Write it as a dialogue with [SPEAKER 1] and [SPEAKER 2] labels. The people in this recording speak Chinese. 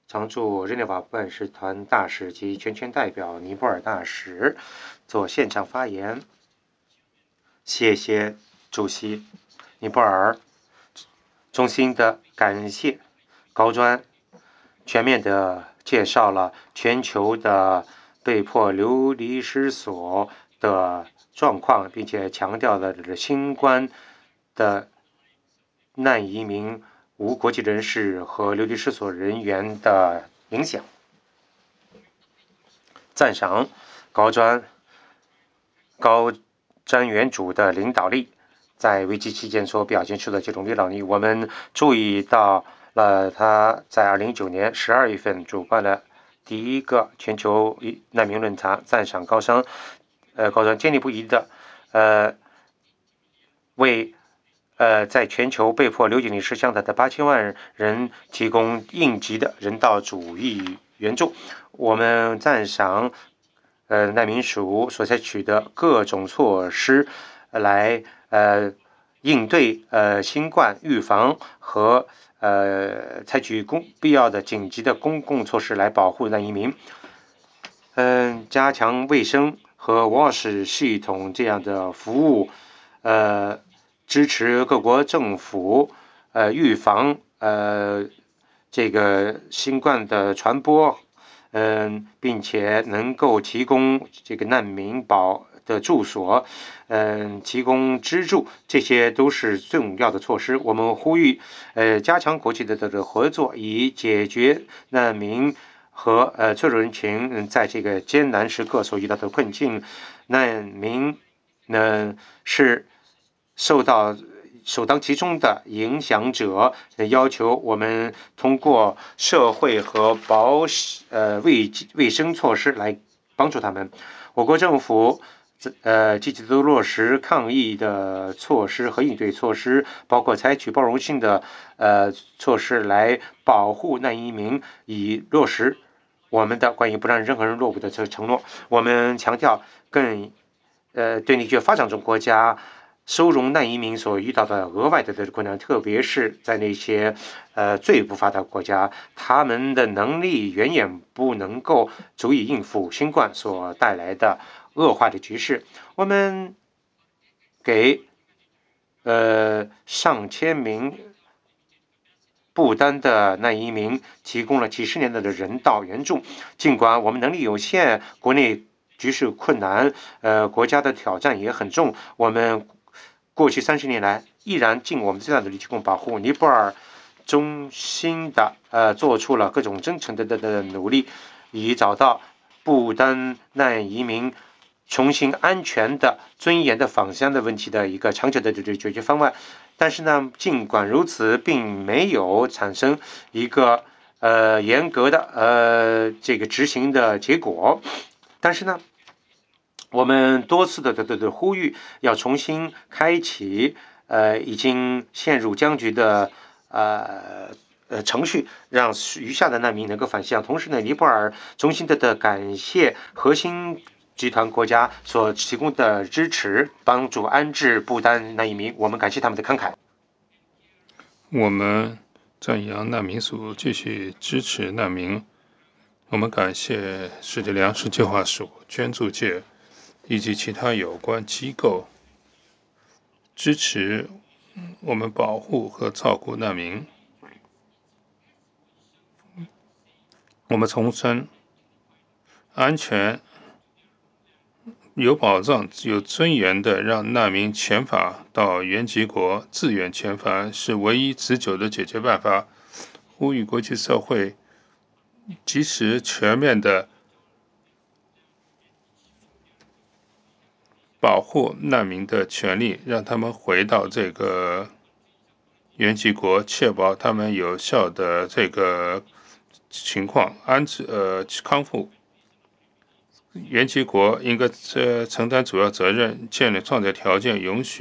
[SPEAKER 1] 常驻日内瓦办事团大使及全权代表尼泊尔大使做现场发言。谢谢主席。尼泊尔衷心的感谢高专全面的介绍了全球的被迫流离失所的状况，并且强调了新冠的难移民、无国籍人士和流离失所人员的影响。赞赏高瞻原主的领导力，在危机期间所表现出的这种领导力。我们注意到了他在2019年12月份主办了第一个全球难民论坛，赞赏高瞻坚定不移的为在全球被迫流离失乡的8000万人提供应急的人道主义援助。我们赞赏难民署所采取的各种措施来应对新冠预防和采取必要的紧急的公共措施来保护难移民。加强卫生和 WASH 系统这样的服务，支持各国政府预防这个新冠的传播，并且能够提供这个难民的住所，提供资助，这些都是重要的措施。我们呼吁加强国际的合作，以解决难民和脆弱人群在这个艰难时刻所遇到的困境。难民是受到首当其冲的影响者，要求我们通过社会和卫生措施来帮助他们。我国政府积极地落实抗疫的措施和应对措施，包括采取包容性的措施来保护难移民，以落实我们的关于不让任何人落伍的承诺。我们强调对那些发展中国家收容难移民所遇到的额外的困难，特别是在那些最不发达国家，他们的能力远远不能够足以应付新冠所带来的恶化的局势。我们给上千名不丹的难移民提供了几十年的人道援助。尽管我们能力有限，国内局势困难，国家的挑战也很重，我们过去30年来依然尽我们最大的努力提供保护。尼泊尔衷心的做出了各种真诚的努力，以找到不丹难移民重新安全的、尊严的返乡的问题的一个长久的解决方案。但是呢，尽管如此，并没有产生一个严格的这个执行的结果。但是呢，我们多次的呼吁，要重新开启已经陷入僵局的程序，让余下的难民能够返乡。同时呢，尼泊尔衷心的感谢核心集团国家所提供的支持，帮助安置不丹难移民。我们感谢他们的慷慨。
[SPEAKER 2] 我们赞扬难民署继续支持难民。我们感谢世界粮食计划署、捐助界以及其他有关机构支持我们保护和照顾难民。我们重申，安全、有保障、有尊严的让难民遣返到原籍国，自愿遣返是唯一持久的解决办法。呼吁国际社会及时全面的保护难民的权利，让他们回到这个原籍国，确保他们有效的这个情况康复。原籍国应该承担主要责任，创造条件，允许